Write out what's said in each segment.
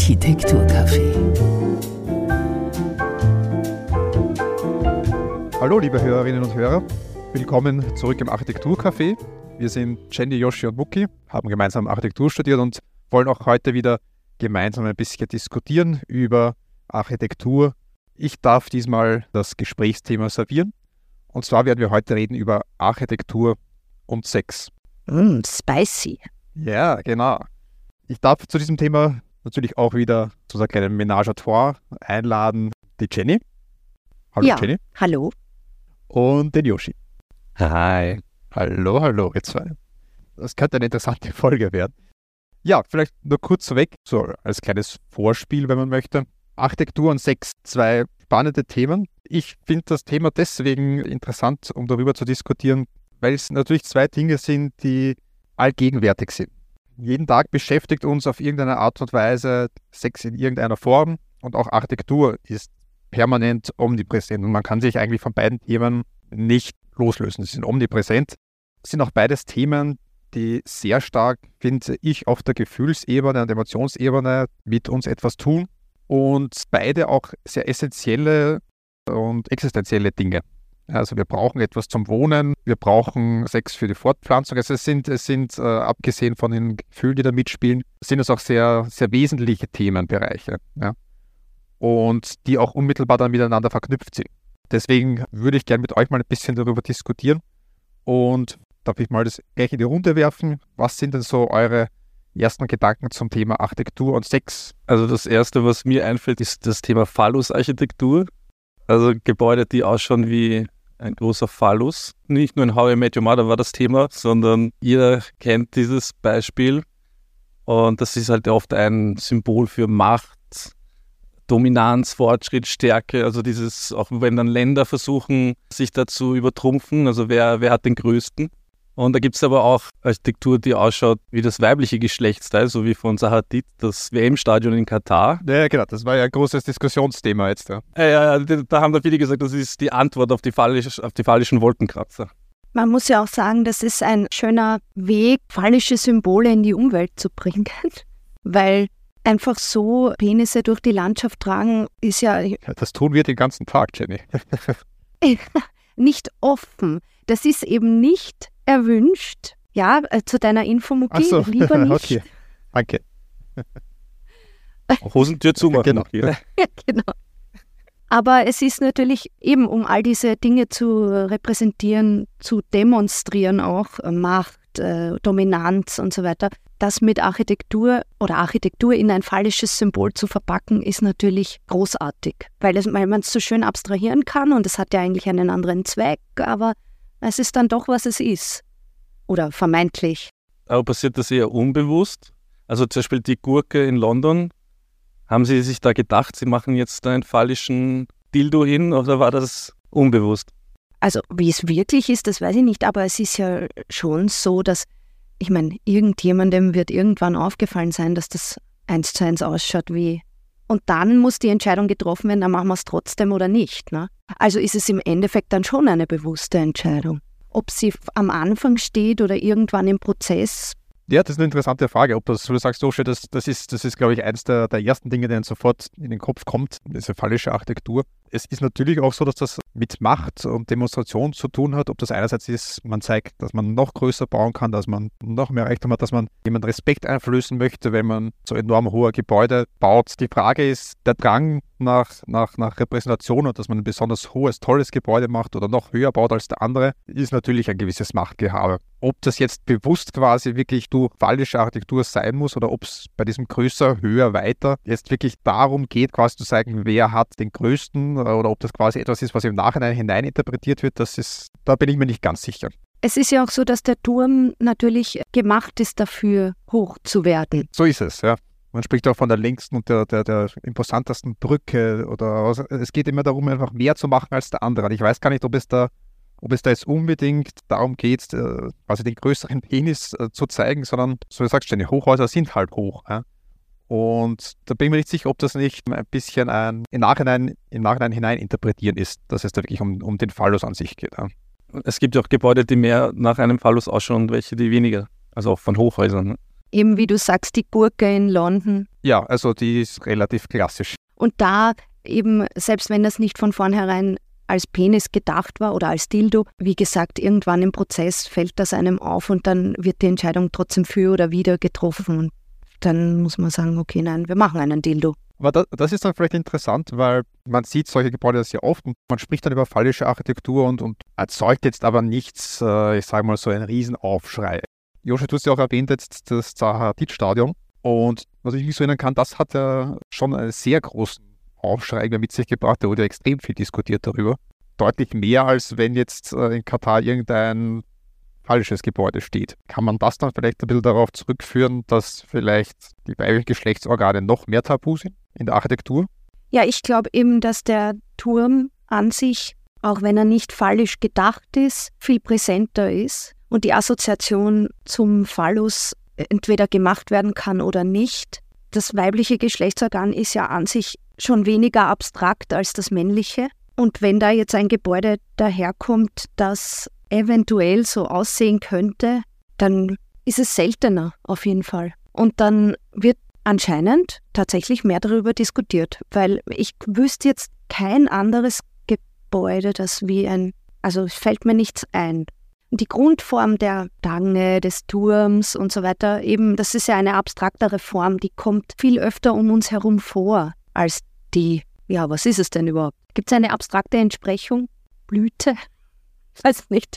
Architekturcafé. Hallo liebe Hörerinnen und Hörer, willkommen zurück im Architekturcafé. Wir sind Jenny, Yoshi und Muki, haben gemeinsam Architektur studiert und wollen auch heute wieder gemeinsam ein bisschen diskutieren über Architektur. Ich darf diesmal das Gesprächsthema servieren. Und zwar werden wir heute reden über Architektur und Sex. Spicy. Ja, genau. Ich darf zu diesem Thema natürlich auch wieder zu einer kleinen Ménage à trois einladen die Jenny. Hallo Ja, Jenny. hallo. Und den Yoshi. Hi. Hallo, ihr zwei. Das könnte eine interessante Folge werden. Ja, vielleicht nur kurz weg, so als kleines Vorspiel, wenn man möchte. Architektur und Sex, zwei spannende Themen. Ich finde das Thema deswegen interessant, um darüber zu diskutieren, weil es natürlich zwei Dinge sind, die allgegenwärtig sind. Jeden Tag beschäftigt uns auf irgendeine Art und Weise Sex in irgendeiner Form und auch Architektur ist permanent omnipräsent und man kann sich eigentlich von beiden Themen nicht loslösen. Sie sind omnipräsent. Es sind auch beides Themen, die sehr stark, finde ich, auf der Gefühlsebene und Emotionsebene mit uns etwas tun und beide auch sehr essentielle und existenzielle Dinge. Also wir brauchen etwas zum Wohnen, wir brauchen Sex für die Fortpflanzung. Also es sind abgesehen von den Gefühlen, die da mitspielen, sind es auch sehr, sehr wesentliche Themenbereiche, ja? Und die auch unmittelbar dann miteinander verknüpft sind. Deswegen würde ich gerne mit euch mal ein bisschen darüber diskutieren und darf ich mal das gleich in die Runde werfen. Was sind denn so eure ersten Gedanken zum Thema Architektur und Sex? Also das Erste, was mir einfällt, ist das Thema Phallus-Architektur. Also Gebäude, die ausschauen wie ein großer Phallus. Nicht nur in How I Met Your Mother war das Thema, sondern jeder kennt dieses Beispiel. Und das ist halt oft ein Symbol für Macht, Dominanz, Fortschritt, Stärke. Also dieses, auch wenn dann Länder versuchen, sich da zu übertrumpfen, also wer hat den größten. Und da gibt es aber auch Architektur, die ausschaut wie das weibliche Geschlechtsteil, so wie von Zaha Hadid, das WM-Stadion in Katar. Ja, genau, das war ja ein großes Diskussionsthema jetzt. Ja. Ja, da haben da viele gesagt, das ist die Antwort auf die phallischen Wolkenkratzer. Man muss ja auch sagen, das ist ein schöner Weg, phallische Symbole in die Umwelt zu bringen, weil einfach so Penisse durch die Landschaft tragen ist ja Das tun wir den ganzen Tag, Jenny. nicht offen. Das ist eben nicht erwünscht. Ja, zu deiner Info, Muki, Ach so, lieber nicht. Okay, danke. Hosentür zumachen. Genau. Ja, genau. Aber es ist natürlich eben, um all diese Dinge zu repräsentieren, zu demonstrieren auch, Macht, Dominanz und so weiter, das mit Architektur oder Architektur in ein phallisches Symbol zu verpacken, ist natürlich großartig, weil man es so schön abstrahieren kann und es hat ja eigentlich einen anderen Zweck, aber es ist dann doch, was es ist. Oder vermeintlich. Aber passiert das eher unbewusst? Also zum Beispiel die Gurke in London, haben Sie sich da gedacht, Sie machen jetzt einen phallischen Dildo hin oder war das unbewusst? Also wie es wirklich ist, das weiß ich nicht, aber es ist ja schon so, dass, ich meine, irgendjemandem wird irgendwann aufgefallen sein, dass das 1:1 ausschaut wie... Und dann muss die Entscheidung getroffen werden, dann machen wir es trotzdem oder nicht. Ne? Also ist es im Endeffekt dann schon eine bewusste Entscheidung. Ob sie am Anfang steht oder irgendwann im Prozess. Ja, das ist eine interessante Frage, ob das, du sagst, so schön, das ist, glaube ich, eins der ersten Dinge, die dann sofort in den Kopf kommt, diese phallische Architektur. Es ist natürlich auch so, dass das mit Macht und Demonstration zu tun hat, ob das einerseits ist, man zeigt, dass man noch größer bauen kann, dass man noch mehr Reichtum hat, dass man jemand Respekt einflößen möchte, wenn man so enorm hohe Gebäude baut. Die Frage ist, der Drang nach Repräsentation und dass man ein besonders hohes, tolles Gebäude macht oder noch höher baut als der andere, ist natürlich ein gewisses Machtgehabe. Ob das jetzt bewusst quasi wirklich phallische Architektur sein muss oder ob es bei diesem größer, höher, weiter jetzt wirklich darum geht, quasi zu zeigen, wer hat den größten oder ob das quasi etwas ist, was im Nachhinein hineininterpretiert wird, da bin ich mir nicht ganz sicher. Es ist ja auch so, dass der Turm natürlich gemacht ist dafür, hoch zu werden. So ist es, ja. Man spricht auch von der längsten und der imposantesten Brücke also es geht immer darum, einfach mehr zu machen als der andere. Und ich weiß gar nicht, ob es da jetzt unbedingt darum geht, quasi den größeren Penis zu zeigen, sondern, so wie du sagst, die Hochhäuser sind halt hoch. Ja? Und da bin ich mir nicht sicher, ob das nicht ein bisschen im Nachhinein hineininterpretieren ist, dass es da wirklich um den Phallus an sich geht. Ja? Es gibt ja auch Gebäude, die mehr nach einem Phallus ausschauen und welche, die weniger. Also auch von Hochhäusern. Ne? Eben wie du sagst, die Gurke in London. Ja, also die ist relativ klassisch. Und da eben, selbst wenn das nicht von vornherein als Penis gedacht war oder als Dildo, wie gesagt, irgendwann im Prozess fällt das einem auf und dann wird die Entscheidung trotzdem für oder wider getroffen. Und dann muss man sagen, okay, nein, wir machen einen Dildo. Aber das ist dann vielleicht interessant, weil man sieht solche Gebäude sehr oft und man spricht dann über phallische Architektur und erzeugt jetzt aber nichts, ich sage mal so einen Riesenaufschrei. Joshi, du hast ja auch erwähnt jetzt das Zaha-Hadid-Stadion und was ich mich so erinnern kann, das hat ja schon einen sehr großen Aufschrei mit sich gebracht, da wurde ja extrem viel diskutiert darüber. Deutlich mehr, als wenn jetzt in Katar irgendein phallisches Gebäude steht. Kann man das dann vielleicht ein bisschen darauf zurückführen, dass vielleicht die weiblichen Geschlechtsorgane noch mehr tabu sind in der Architektur? Ja, ich glaube eben, dass der Turm an sich, auch wenn er nicht phallisch gedacht ist, viel präsenter ist und die Assoziation zum Phallus entweder gemacht werden kann oder nicht. Das weibliche Geschlechtsorgan ist ja an sich schon weniger abstrakt als das männliche. Und wenn da jetzt ein Gebäude daherkommt, das eventuell so aussehen könnte, dann ist es seltener auf jeden Fall. Und dann wird anscheinend tatsächlich mehr darüber diskutiert, weil ich wüsste jetzt kein anderes Gebäude, das also es fällt mir nichts ein. Die Grundform der Stange, des Turms und so weiter, eben, das ist ja eine abstraktere Form, die kommt viel öfter um uns herum vor als was ist es denn überhaupt? Gibt es eine abstrakte Entsprechung? Blüte? Weiß nicht.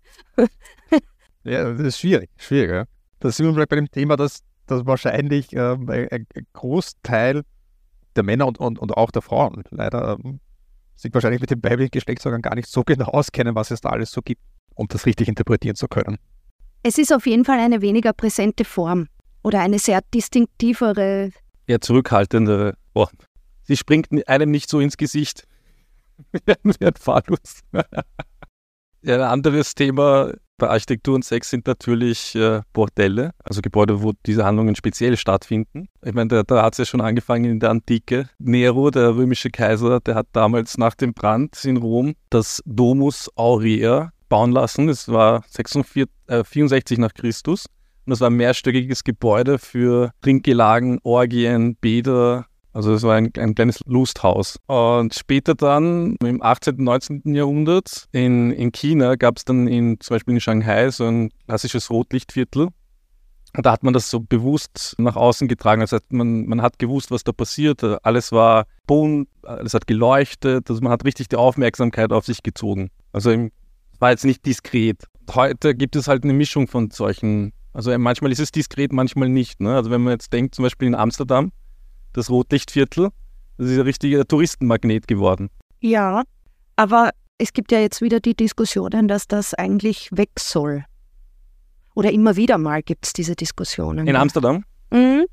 Ja, das ist schwierig. Ja. Da sind wir vielleicht bei dem Thema, dass wahrscheinlich ein Großteil der Männer und auch der Frauen leider sich wahrscheinlich mit dem weiblichen Geschlechtsorgan gar nicht so genau auskennen, was es da alles so gibt, um das richtig interpretieren zu können. Es ist auf jeden Fall eine weniger präsente Form oder eine sehr distinktivere. Eher zurückhaltendere. Oh, sie springt einem nicht so ins Gesicht wie ein Phallus. Ja, ein anderes Thema bei Architektur und Sex sind natürlich Bordelle, also Gebäude, wo diese Handlungen speziell stattfinden. Ich meine, da hat es ja schon angefangen in der Antike. Nero, der römische Kaiser, der hat damals nach dem Brand in Rom das Domus Aurea bauen lassen. Das war 64 nach Christus. Und das war ein mehrstöckiges Gebäude für Trinkgelagen, Orgien, Bäder. Also es war ein kleines Lusthaus. Und später dann, im 18. und 19. Jahrhundert, in China gab es dann zum Beispiel in Shanghai so ein klassisches Rotlichtviertel. Und da hat man das so bewusst nach außen getragen. Das heißt, man hat gewusst, was da passiert. Alles war bunt, alles hat geleuchtet. Also man hat richtig die Aufmerksamkeit auf sich gezogen. Also es war jetzt nicht diskret. Heute gibt es halt eine Mischung von solchen. Also manchmal ist es diskret, manchmal nicht. Ne? Also wenn man jetzt denkt, zum Beispiel in Amsterdam, das Rotlichtviertel, das ist ein richtiger Touristenmagnet geworden. Ja, aber es gibt ja jetzt wieder die Diskussionen, dass das eigentlich weg soll. Oder immer wieder mal gibt es diese Diskussionen. In Amsterdam? Mhm.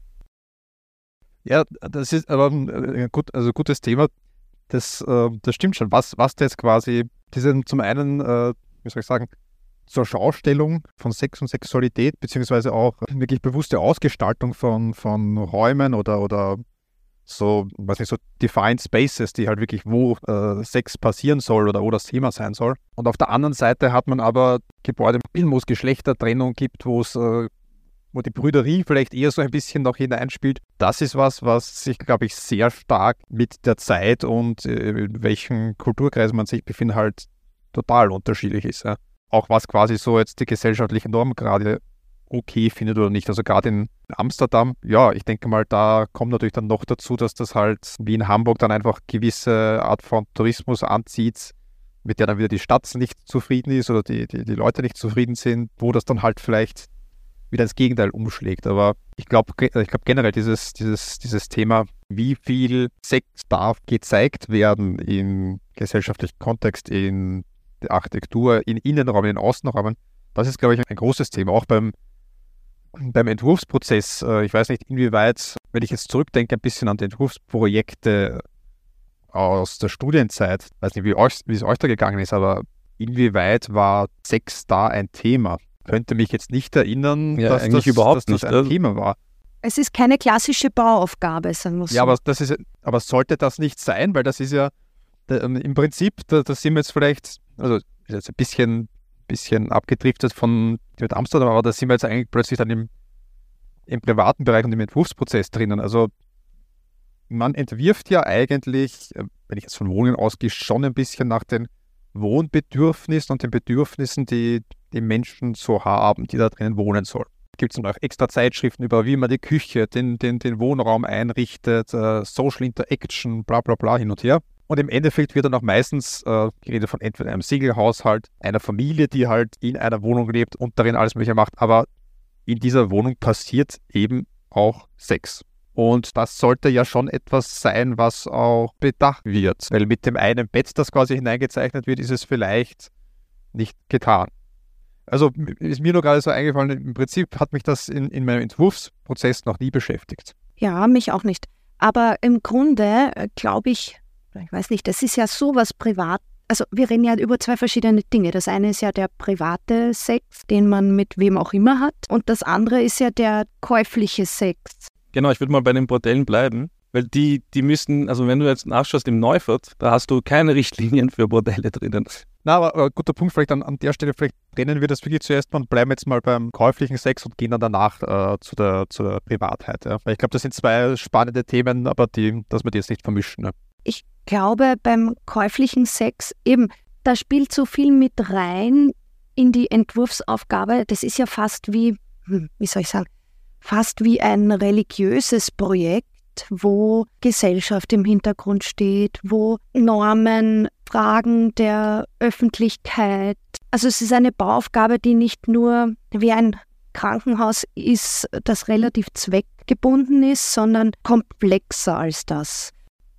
Ja, das ist aber ein gutes Thema. Das stimmt schon. Was da jetzt quasi, zum einen, wie soll ich sagen, zur Schaustellung von Sex und Sexualität, beziehungsweise auch wirklich bewusste Ausgestaltung von Räumen oder so, weiß nicht, so defined spaces, die halt wirklich, wo Sex passieren soll oder wo das Thema sein soll. Und auf der anderen Seite hat man aber Gebäude, wo es Geschlechtertrennung gibt, wo die Brüderie vielleicht eher so ein bisschen noch hineinspielt. Das ist was sich, glaube ich, sehr stark mit der Zeit und in welchen Kulturkreisen man sich befindet, halt total unterschiedlich ist. Ja. Auch was quasi so jetzt die gesellschaftliche Norm gerade okay findet oder nicht. Also gerade in Amsterdam, ja, ich denke mal, da kommt natürlich dann noch dazu, dass das halt wie in Hamburg dann einfach gewisse Art von Tourismus anzieht, mit der dann wieder die Stadt nicht zufrieden ist oder die Leute nicht zufrieden sind, wo das dann halt vielleicht wieder ins Gegenteil umschlägt. Aber ich glaube generell dieses Thema, wie viel Sex darf gezeigt werden im gesellschaftlichen Kontext, in der Architektur, in Innenräumen, in Außenräumen, das ist, glaube ich, ein großes Thema. Auch beim Entwurfsprozess. Ich weiß nicht, inwieweit, wenn ich jetzt zurückdenke ein bisschen an die Entwurfsprojekte aus der Studienzeit, weiß nicht, wie es euch da gegangen ist, aber inwieweit war Sex da ein Thema? Könnte mich jetzt nicht erinnern, ja, dass das ein Thema war. Es ist keine klassische Bauaufgabe, sagen wir so. Ja, aber sollte das nicht sein? Weil das ist ja im Prinzip, da sind wir jetzt vielleicht, also ist jetzt ein bisschen abgedriftet mit Amsterdam, aber da sind wir jetzt eigentlich plötzlich dann im privaten Bereich und im Entwurfsprozess drinnen. Also man entwirft ja eigentlich, wenn ich jetzt von Wohnungen ausgehe, schon ein bisschen nach den Wohnbedürfnissen und den Bedürfnissen, die die Menschen so haben, die da drinnen wohnen sollen. Gibt es dann auch extra Zeitschriften über, wie man die Küche, den Wohnraum einrichtet, Social Interaction, bla bla bla hin und her. Und im Endeffekt wird dann auch meistens die Rede von entweder einem Single-Haushalt, einer Familie, die halt in einer Wohnung lebt und darin alles Mögliche macht. Aber in dieser Wohnung passiert eben auch Sex. Und das sollte ja schon etwas sein, was auch bedacht wird. Weil mit dem einen Bett, das quasi hineingezeichnet wird, ist es vielleicht nicht getan. Also ist mir nur gerade so eingefallen, im Prinzip hat mich das in meinem Entwurfsprozess noch nie beschäftigt. Ja, mich auch nicht. Aber im Grunde glaube ich weiß nicht, das ist ja sowas privat. Also wir reden ja über zwei verschiedene Dinge. Das eine ist ja der private Sex, den man mit wem auch immer hat. Und das andere ist ja der käufliche Sex. Genau, ich würde mal bei den Bordellen bleiben, weil die müssen, also wenn du jetzt nachschaust im Neufert, da hast du keine Richtlinien für Bordelle drinnen. Na, aber guter Punkt, vielleicht an der Stelle, vielleicht trennen wir das wirklich zuerst mal und bleiben jetzt mal beim käuflichen Sex und gehen dann danach zu der Privatheit. Ja. Weil ich glaube, das sind zwei spannende Themen, aber dass wir die jetzt nicht vermischen. Ne? Ich glaube, beim käuflichen Sex eben, da spielt so viel mit rein in die Entwurfsaufgabe. Das ist ja fast wie soll ich sagen, fast wie ein religiöses Projekt, wo Gesellschaft im Hintergrund steht, wo Normen, Fragen der Öffentlichkeit. Also es ist eine Bauaufgabe, die nicht nur wie ein Krankenhaus ist, das relativ zweckgebunden ist, sondern komplexer als das.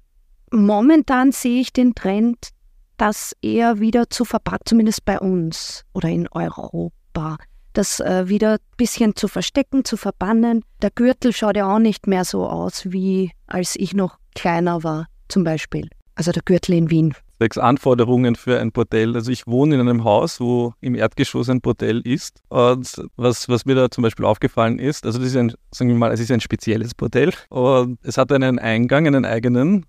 Momentan sehe ich den Trend, das eher wieder zu verpacken, zumindest bei uns oder in Europa, das wieder ein bisschen zu verstecken, zu verbannen. Der Gürtel schaut ja auch nicht mehr so aus, wie als ich noch kleiner war, zum Beispiel. Also der Gürtel in Wien. 6 Anforderungen für ein Bordell. Also ich wohne in einem Haus, wo im Erdgeschoss ein Bordell ist. Und was mir da zum Beispiel aufgefallen ist, also das ist sagen wir mal, es ist ein spezielles Bordell. Und es hat einen Eingang, einen eigenen.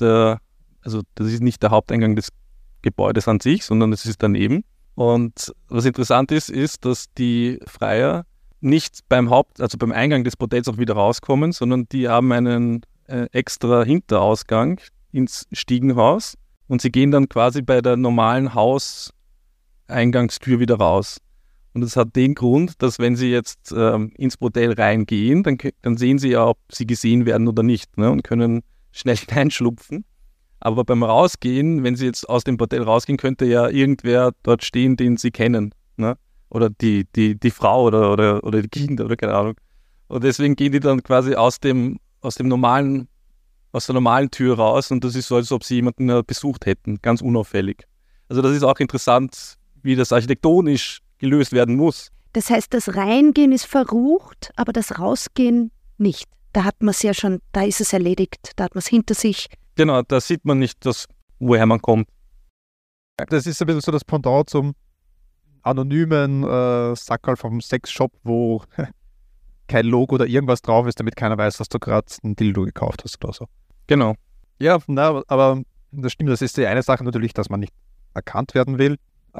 Also das ist nicht der Haupteingang des Gebäudes an sich, sondern es ist daneben. Und was interessant ist, dass die Freier nicht beim Eingang des Bordells auch wieder rauskommen, sondern die haben einen extra Hinterausgang ins Stiegenhaus und sie gehen dann quasi bei der normalen Hauseingangstür wieder raus. Und das hat den Grund, dass wenn sie jetzt ins Bordell reingehen, dann sehen sie ja, ob sie gesehen werden oder nicht, ne, und können schnell hineinschlupfen. Aber beim Rausgehen, wenn sie jetzt aus dem Bordell rausgehen, könnte ja irgendwer dort stehen, den sie kennen, ne? Oder die Frau oder die Kinder oder keine Ahnung. Und deswegen gehen die dann quasi aus der normalen Tür raus und das ist so, als ob sie jemanden besucht hätten, ganz unauffällig. Also das ist auch interessant, wie das architektonisch gelöst werden muss. Das heißt, das Reingehen ist verrucht, aber das Rausgehen nicht. Da hat man es ja schon, da ist es erledigt, da hat man es hinter sich. Genau, da sieht man nicht, woher man kommt. Das ist ein bisschen so das Pendant zum anonymen Sackerl vom Sexshop, wo kein Logo oder irgendwas drauf ist, damit keiner weiß, dass du gerade ein Dildo gekauft hast oder so. Genau. Ja, aber das stimmt, das ist die eine Sache natürlich, dass man nicht erkannt werden will.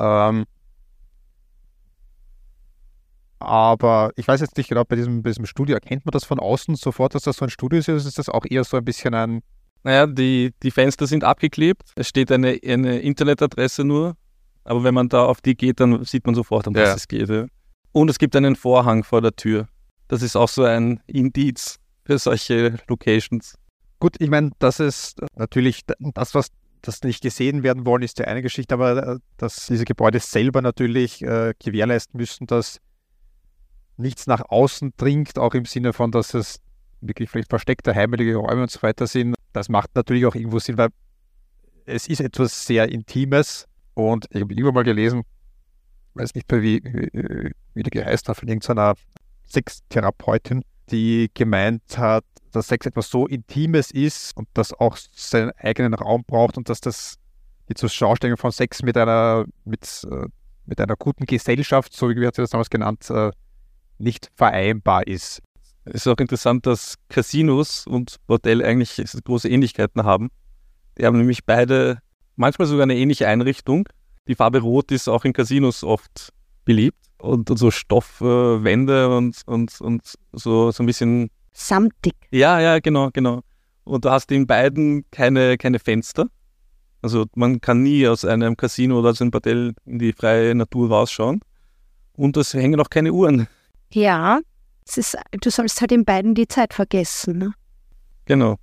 Aber ich weiß jetzt nicht genau, bei diesem Studio, erkennt man das von außen sofort, dass das so ein Studio ist, oder ist das auch eher so ein bisschen ein... Naja, die Fenster sind abgeklebt, es steht eine Internetadresse nur, aber wenn man da auf die geht, dann sieht man sofort, um was es geht. Ja. Und es gibt einen Vorhang vor der Tür. Das ist auch so ein Indiz für solche Locations. Gut, ich meine, das ist natürlich das nicht gesehen werden wollen, ist ja eine Geschichte, aber dass diese Gebäude selber natürlich gewährleisten müssen, dass nichts nach außen dringt, auch im Sinne von, dass es wirklich vielleicht versteckte, heimliche Räume und so weiter sind. Das macht natürlich auch irgendwo Sinn, weil es ist etwas sehr Intimes und ich habe irgendwann mal gelesen, weiß nicht mehr, wie die geheißen hat, von irgendeiner Sextherapeutin, die gemeint hat, dass Sex etwas so Intimes ist und das auch seinen eigenen Raum braucht und dass das die Zuschaustellung von Sex mit einer guten Gesellschaft, so wie hat sie das damals genannt, nicht vereinbar ist. Es ist auch interessant, dass Casinos und Bordell eigentlich große Ähnlichkeiten haben. Die haben nämlich beide manchmal sogar eine ähnliche Einrichtung. Die Farbe Rot ist auch in Casinos oft beliebt. und so Stoffwände und so ein bisschen. Samtig. Ja, genau. Und du hast in beiden keine Fenster. Also man kann nie aus einem Casino oder aus einem Bordell in die freie Natur rausschauen. Und es hängen auch keine Uhren. Ja, du sollst halt in beiden die Zeit vergessen. Ne? Genau.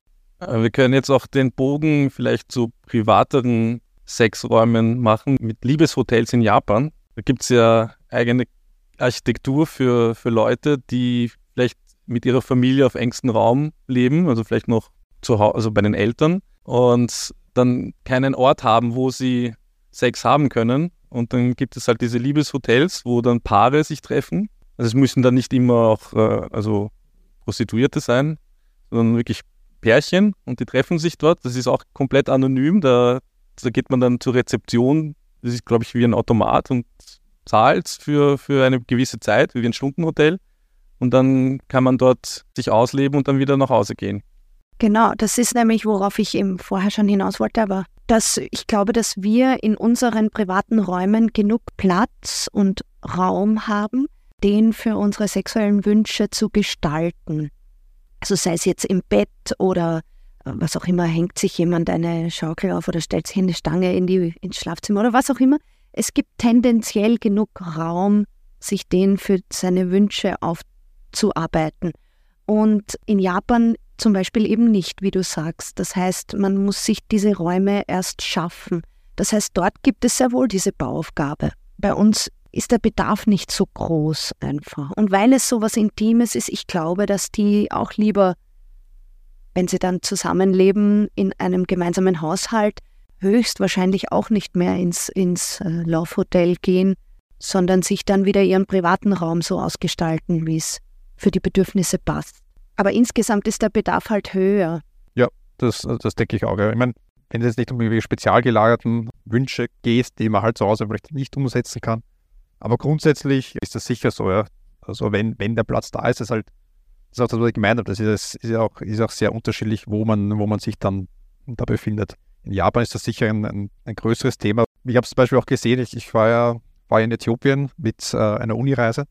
Wir können jetzt auch den Bogen vielleicht zu privateren Sexräumen machen, mit Liebeshotels in Japan. Da gibt es ja eigene Architektur für Leute, die vielleicht mit ihrer Familie auf engstem Raum leben, also vielleicht noch zu Hause, also bei den Eltern, und dann keinen Ort haben, wo sie Sex haben können. Und dann gibt es halt diese Liebeshotels, wo dann Paare sich treffen. Also es müssen dann nicht immer auch also Prostituierte sein, sondern wirklich Pärchen, und die treffen sich dort. Das ist auch komplett anonym. Da geht man dann zur Rezeption. Das ist, glaube ich, wie ein Automat und zahlt für eine gewisse Zeit, wie ein Stundenhotel. Und dann kann man dort sich ausleben und dann wieder nach Hause gehen. Genau, das ist nämlich, worauf ich eben vorher schon hinaus wollte, aber ich glaube, dass wir in unseren privaten Räumen genug Platz und Raum haben, den für unsere sexuellen Wünsche zu gestalten. Also sei es jetzt im Bett oder was auch immer, hängt sich jemand eine Schaukel auf oder stellt sich eine Stange ins Schlafzimmer oder was auch immer. Es gibt tendenziell genug Raum, sich den für seine Wünsche aufzuarbeiten. Und in Japan zum Beispiel eben nicht, wie du sagst. Das heißt, man muss sich diese Räume erst schaffen. Das heißt, dort gibt es sehr wohl diese Bauaufgabe. Bei uns ist der Bedarf nicht so groß einfach. Und weil es so was Intimes ist, ich glaube, dass die auch lieber, wenn sie dann zusammenleben in einem gemeinsamen Haushalt, höchstwahrscheinlich auch nicht mehr ins Love Hotel gehen, sondern sich dann wieder ihren privaten Raum so ausgestalten, wie es für die Bedürfnisse passt. Aber insgesamt ist der Bedarf halt höher. Ja, das denke ich auch. Ja. Ich meine, wenn du jetzt nicht um irgendwie spezial gelagerten Wünsche gehst, die man halt zu Hause vielleicht nicht umsetzen kann, aber grundsätzlich ist das sicher so, ja. Also wenn der Platz da ist, ist halt, das ist auch das, was ich gemeint habe, das ist auch sehr unterschiedlich, wo man sich dann da befindet. In Japan ist das sicher ein größeres Thema. Ich habe es zum Beispiel auch gesehen, ich war in Äthiopien mit einer Unireise,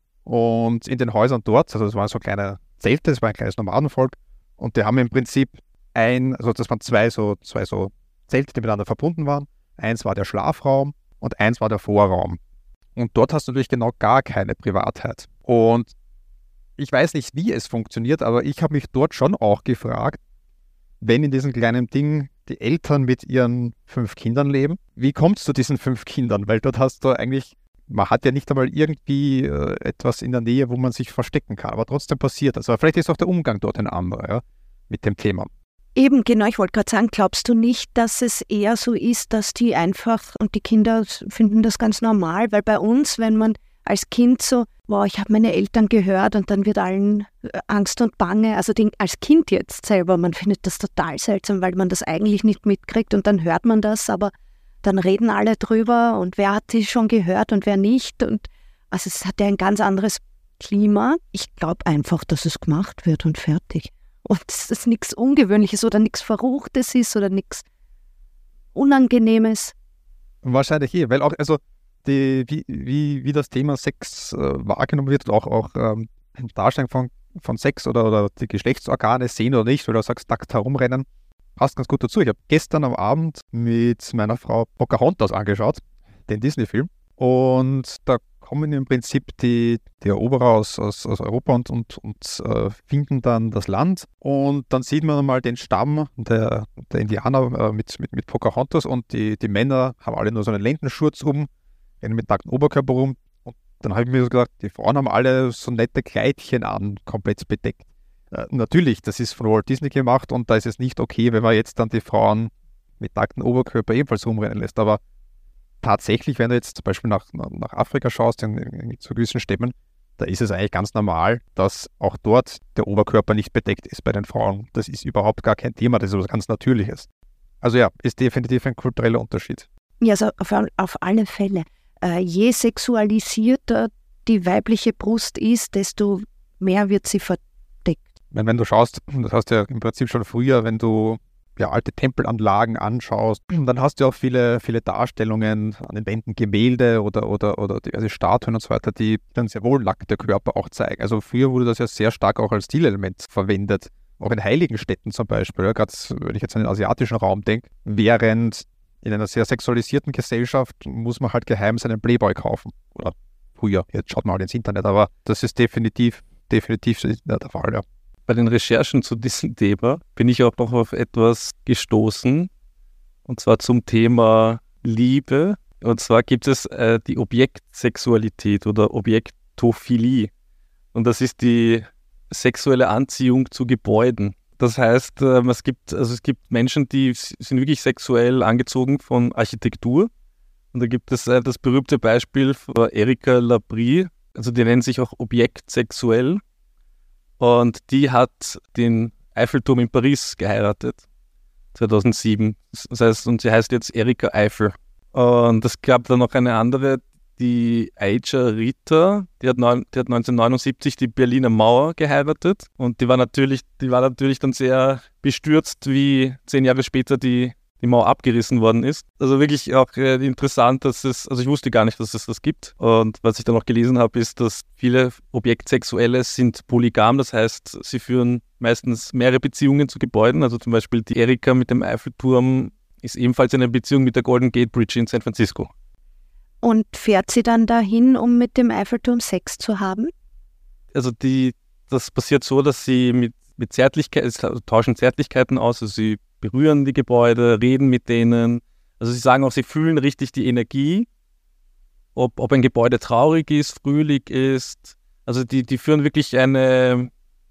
und in den Häusern dort, also es waren so kleine Zelte, es war ein kleines Nomadenvolk, und die haben im Prinzip also das waren zwei so Zelte, die miteinander verbunden waren. Eins war der Schlafraum und eins war der Vorraum. Und dort hast du natürlich genau gar keine Privatheit. Und ich weiß nicht, wie es funktioniert, aber ich habe mich dort schon auch gefragt, wenn in diesem kleinen Ding die Eltern mit ihren 5 Kindern leben, wie kommt es zu diesen 5 Kindern? Weil dort hast du eigentlich, man hat ja nicht einmal irgendwie etwas in der Nähe, wo man sich verstecken kann, aber trotzdem passiert das. Aber vielleicht ist auch der Umgang dort ein anderer, ja, mit dem Thema. Eben, genau, ich wollte gerade sagen, glaubst du nicht, dass es eher so ist, dass die einfach, und die Kinder finden das ganz normal, weil bei uns, wenn man als Kind so, wow, ich habe meine Eltern gehört, und dann wird allen Angst und Bange, also als Kind jetzt selber, man findet das total seltsam, weil man das eigentlich nicht mitkriegt, und dann hört man das, aber dann reden alle drüber, und wer hat die schon gehört und wer nicht, und also es hat ja ein ganz anderes Klima. Ich glaube einfach, dass es gemacht wird und fertig. Und dass das nichts Ungewöhnliches oder nichts Verruchtes ist oder nichts Unangenehmes. Wahrscheinlich weil auch, also wie das Thema Sex wahrgenommen wird, und auch Darstellung von Sex oder die Geschlechtsorgane sehen oder nicht, oder du sagst, nackt herumrennen, passt ganz gut dazu. Ich habe gestern am Abend mit meiner Frau Pocahontas angeschaut, den Disney-Film, und da kommen im Prinzip die Eroberer aus Europa und finden dann das Land, und dann sieht man mal den Stamm der Indianer mit Pocahontas, und die Männer haben alle nur so einen Lendenschurz rennen mit nacktem Oberkörper rum, und dann habe ich mir so gedacht, die Frauen haben alle so nette Kleidchen an, komplett bedeckt. Natürlich, das ist von Walt Disney gemacht, und da ist es nicht okay, wenn man jetzt dann die Frauen mit nacktem Oberkörper ebenfalls rumrennen lässt, aber tatsächlich, wenn du jetzt zum Beispiel nach Afrika schaust, in zu gewissen Stämmen, da ist es eigentlich ganz normal, dass auch dort der Oberkörper nicht bedeckt ist bei den Frauen. Das ist überhaupt gar kein Thema, das ist etwas ganz Natürliches. Also ja, ist definitiv ein kultureller Unterschied. Ja, also auf alle Fälle. Je sexualisierter die weibliche Brust ist, desto mehr wird sie verdeckt. Wenn du schaust, das hast du ja im Prinzip schon früher, wenn du alte Tempelanlagen anschaust, dann hast du auch viele, viele Darstellungen an den Wänden, Gemälde oder diverse Statuen und so weiter, die dann sehr wohl nackte Körper auch zeigen. Also früher wurde das ja sehr stark auch als Stilelement verwendet, auch in heiligen Städten zum Beispiel, ja, gerade wenn ich jetzt an den asiatischen Raum denke, während in einer sehr sexualisierten Gesellschaft muss man halt geheim seinen Playboy kaufen. Oder früher, jetzt schaut man halt ins Internet, aber das ist definitiv der Fall, ja. Bei den Recherchen zu diesem Thema bin ich auch noch auf etwas gestoßen, und zwar zum Thema Liebe. Und zwar gibt es die Objektsexualität oder Objektophilie. Und das ist die sexuelle Anziehung zu Gebäuden. Das heißt, es gibt Menschen, die sind wirklich sexuell angezogen von Architektur. Und da gibt es das berühmte Beispiel von Erika Labrie, also die nennt sich auch objektsexuell. Und die hat den Eiffelturm in Paris geheiratet, 2007. Das heißt, und sie heißt jetzt Erika Eiffel. Und es gab dann noch eine andere, die Aija Rita, die hat 1979 die Berliner Mauer geheiratet. Und die war natürlich dann sehr bestürzt, wie 10 Jahre später die Mauer abgerissen worden ist. Also wirklich auch interessant, also ich wusste gar nicht, dass es das gibt. Und was ich dann noch gelesen habe, ist, dass viele Objektsexuelle sind polygam, das heißt, sie führen meistens mehrere Beziehungen zu Gebäuden. Also zum Beispiel die Erika mit dem Eiffelturm ist ebenfalls eine Beziehung mit der Golden Gate Bridge in San Francisco. Und fährt sie dann dahin, um mit dem Eiffelturm Sex zu haben? Also das passiert so, dass sie mit Zärtlichkeit, also tauschen Zärtlichkeiten aus, also sie berühren die Gebäude, reden mit denen. Also sie sagen auch, sie fühlen richtig die Energie, ob ein Gebäude traurig ist, fröhlich ist. Also die führen wirklich eine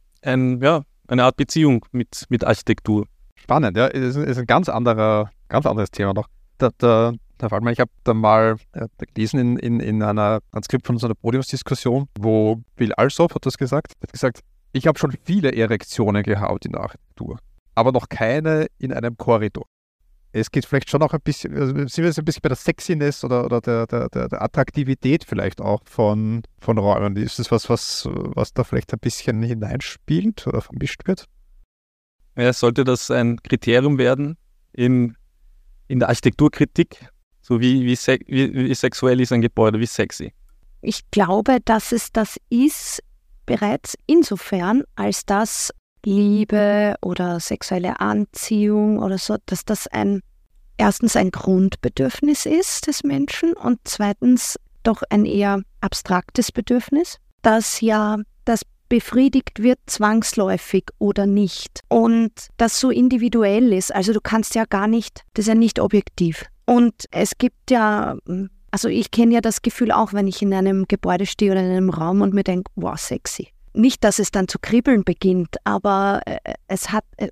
Art Beziehung mit Architektur. Spannend, ja. Ist ein ganz anderes Thema noch. Herr Waldmann, ich habe da mal gelesen in einer Transkript von so einer Podiumsdiskussion, wo Bill Alsop hat gesagt, ich habe schon viele Erektionen gehabt in der Architektur, aber noch keine in einem Korridor. Es geht vielleicht schon auch ein bisschen, also sind wir jetzt ein bisschen bei der Sexiness oder der Attraktivität vielleicht auch von Räumen. Ist das was da vielleicht ein bisschen hineinspielt oder vermischt wird? Ja, sollte das ein Kriterium werden in der Architekturkritik? So wie sexuell ist ein Gebäude, wie sexy? Ich glaube, dass es das ist, bereits insofern, als dass Liebe oder sexuelle Anziehung oder so, dass das erstens ein Grundbedürfnis ist des Menschen und zweitens doch ein eher abstraktes Bedürfnis, das befriedigt wird zwangsläufig oder nicht und das so individuell ist. Also du kannst ja gar nicht, das ist ja nicht objektiv. Und es gibt ja, also ich kenne ja das Gefühl auch, wenn ich in einem Gebäude stehe oder in einem Raum und mir denke, wow, sexy. Nicht, dass es dann zu kribbeln beginnt, aber es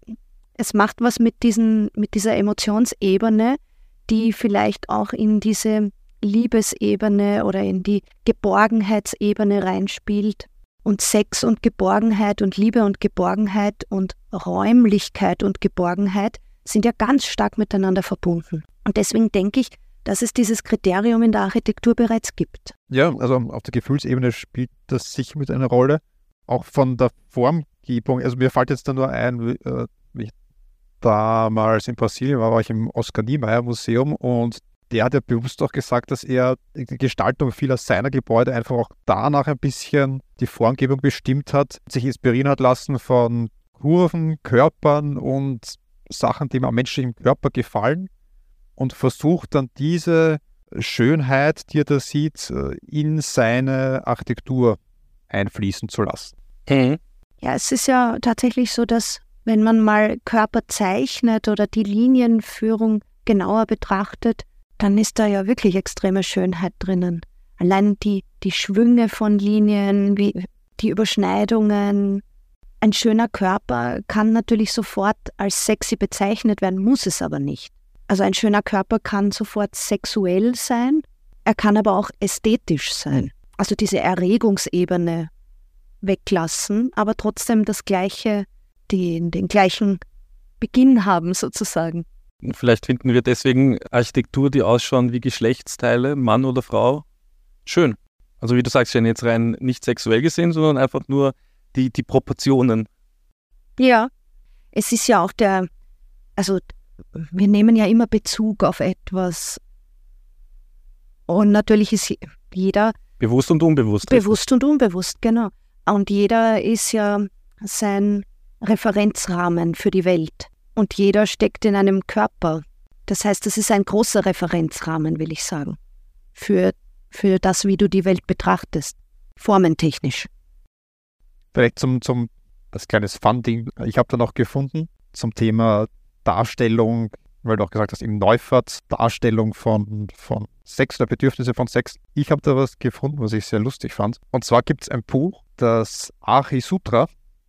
macht was mit dieser Emotionsebene, die vielleicht auch in diese Liebesebene oder in die Geborgenheitsebene reinspielt. Und Sex und Geborgenheit und Liebe und Geborgenheit und Räumlichkeit und Geborgenheit sind ja ganz stark miteinander verbunden. Und deswegen denke ich, dass es dieses Kriterium in der Architektur bereits gibt. Ja, also auf der Gefühlsebene spielt das sicher mit einer Rolle. Auch von der Formgebung. Also mir fällt jetzt da nur ein, wie ich damals in Brasilien war ich im Oscar Niemeyer Museum und der hat ja bewusst auch gesagt, dass er die Gestaltung vieler seiner Gebäude einfach auch danach ein bisschen die Formgebung bestimmt hat, sich inspirieren hat lassen von Kurven, Körpern und Sachen, die ihm am menschlichen Körper gefallen und versucht dann diese Schönheit, die er da sieht, in seine Architektur einfließen zu lassen. Ja, es ist ja tatsächlich so, dass wenn man mal Körper zeichnet oder die Linienführung genauer betrachtet, dann ist da ja wirklich extreme Schönheit drinnen. Allein die Schwünge von Linien, wie die Überschneidungen. Ein schöner Körper kann natürlich sofort als sexy bezeichnet werden, muss es aber nicht. Also ein schöner Körper kann sofort sexuell sein, er kann aber auch ästhetisch sein. Also diese Erregungsebene weglassen, aber trotzdem den gleichen Beginn haben sozusagen. Vielleicht finden wir deswegen Architektur, die ausschauen wie Geschlechtsteile, Mann oder Frau, schön. Also wie du sagst, jetzt rein nicht sexuell gesehen, sondern einfach nur die Proportionen. Ja, es ist ja auch also wir nehmen ja immer Bezug auf etwas. Und natürlich ist jeder Bewusst und unbewusst. bewusst und unbewusst, genau. Und jeder ist ja sein Referenzrahmen für die Welt. Und jeder steckt in einem Körper. Das heißt, das ist ein großer Referenzrahmen, will ich sagen, für das, wie du die Welt betrachtest, formentechnisch. Vielleicht als kleines Fun-Ding, ich habe da noch gefunden zum Thema Darstellung, weil du auch gesagt hast, im Neufert, Darstellung von Sex oder Bedürfnisse von Sex. Ich habe da was gefunden, was ich sehr lustig fand. Und zwar gibt es ein Buch, das Ahi Sutra.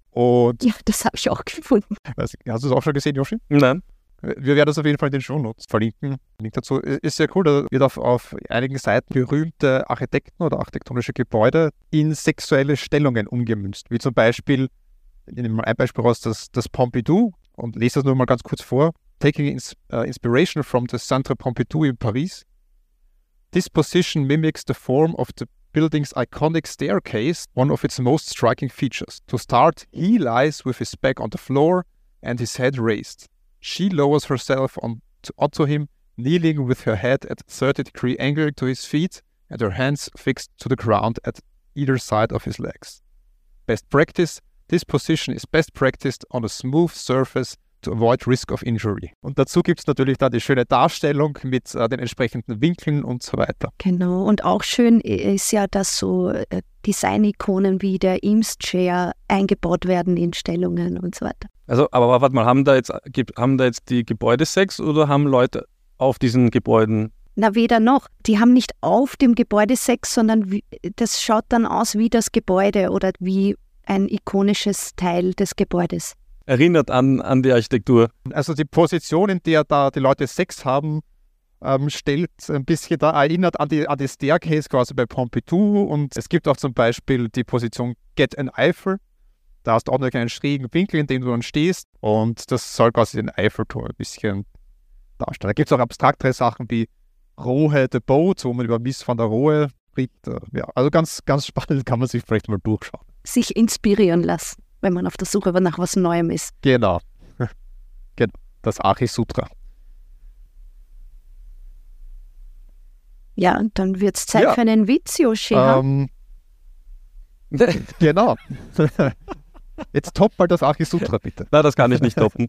Und Ja, das habe ich auch gefunden. hast du es auch schon gesehen, Joshi? Nein. Wir werden das auf jeden Fall in den Shownotes verlinken. Link dazu ist sehr cool. Da wird auf einigen Seiten berühmte Architekten oder architektonische Gebäude in sexuelle Stellungen umgemünzt. Wie zum Beispiel, ich nehme mal ein Beispiel raus, das Pompidou, und lese das nur mal ganz kurz vor. Taking inspiration from the Centre Pompidou in Paris, this position mimics the form of the building's iconic staircase, one of its most striking features. To start, he lies with his back on the floor and his head raised. She lowers herself onto him, kneeling with her head at a 30-degree angle to his feet and her hands fixed to the ground at either side of his legs. Best practice, this position is best practiced on a smooth surface to avoid risk of injury. Und dazu gibt es natürlich da die schöne Darstellung mit den entsprechenden Winkeln und so weiter. Genau, und auch schön ist ja, dass so Design-Ikonen wie der Eames Chair eingebaut werden in Stellungen und so weiter. Also, aber warte mal, haben da jetzt die Gebäude Sex oder haben Leute auf diesen Gebäuden? Na, weder noch. Die haben nicht auf dem Gebäude Sex, sondern das schaut dann aus wie das Gebäude oder wie ein ikonisches Teil des Gebäudes. Erinnert an die Architektur. Also die Position, in der da die Leute Sex haben, stellt ein bisschen da, erinnert an die Staircase quasi bei Pompidou, und es gibt auch zum Beispiel die Position Get an Eiffel. Da hast du auch noch einen schrägen Winkel, in dem du dann stehst, und das soll quasi den Eiffelturm ein bisschen darstellen. Da gibt es auch abstraktere Sachen wie Rohe the Boat, wo man über Mies van der Rohe spricht. Ja, also ganz, ganz spannend, kann man sich vielleicht mal durchschauen. Sich inspirieren lassen, wenn man auf der Suche nach was Neuem ist. Genau. Genau. Das Ahi Sutra. Ja, und dann wird es Zeit Ja. für einen Witz, Joshi. Genau. Jetzt top mal das Ahi Sutra, bitte. Nein, das kann ich nicht toppen.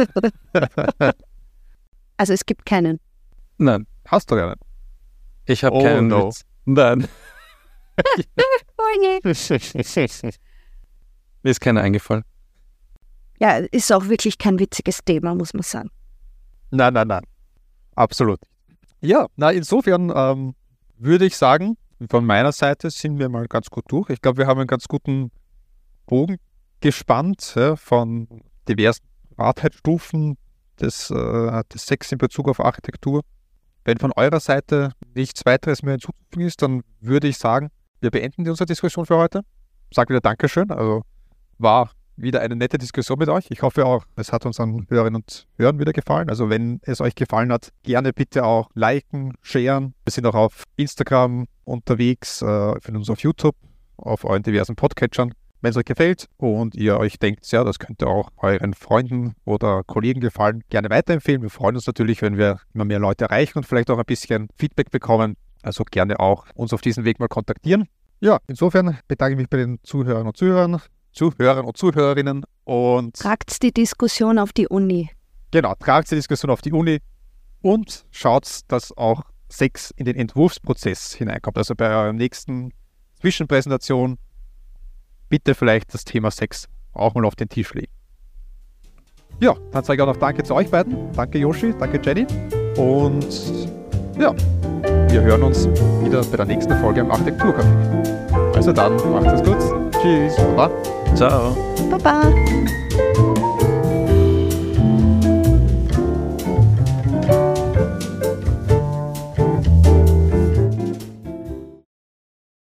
Also es gibt keinen. Nein, Hast du ja nicht. ich habe Oh, keinen no. Witz. Nein, Oh je. mir ist keiner eingefallen. Ja, ist auch wirklich kein witziges Thema, muss man sagen. Nein. Absolut. Ja, na insofern würde ich sagen, von meiner Seite sind wir mal ganz gut durch. Ich glaube, wir haben einen ganz guten Bogen gespannt, von diversen Privatheitsstufen des Sex in Bezug auf Architektur. Wenn von eurer Seite nichts weiteres mehr hinzuzufügen ist, dann würde ich sagen, wir beenden unsere Diskussion für heute. Sag wieder Dankeschön. Also war wieder eine nette Diskussion mit euch. Ich hoffe auch, es hat unseren Hörerinnen und Hörern wieder gefallen. Also wenn es euch gefallen hat, gerne bitte auch liken, sharen. Wir sind auch auf Instagram unterwegs, finden uns auf YouTube, auf euren diversen Podcatchern. Wenn es euch gefällt und ihr euch denkt, ja, das könnte auch euren Freunden oder Kollegen gefallen, gerne weiterempfehlen. Wir freuen uns natürlich, wenn wir immer mehr Leute erreichen und vielleicht auch ein bisschen Feedback bekommen. Also gerne auch uns auf diesem Weg mal kontaktieren. Ja, insofern bedanke ich mich bei den Zuhörern und Zuhörerinnen und Tragt die Diskussion auf die Uni. genau, tragt die Diskussion auf die Uni und schaut, dass auch Sex in den Entwurfsprozess hineinkommt. Also bei eurer nächsten Zwischenpräsentation bitte vielleicht das Thema Sex auch mal auf den Tisch legen. Ja, dann sage ich auch noch Danke zu euch beiden. Danke Joshi, danke Jenny. Und ja, wir hören uns wieder bei der nächsten Folge im Architekturcafé. Also dann, macht es gut. Tschüss. Baba. Ciao. Baba!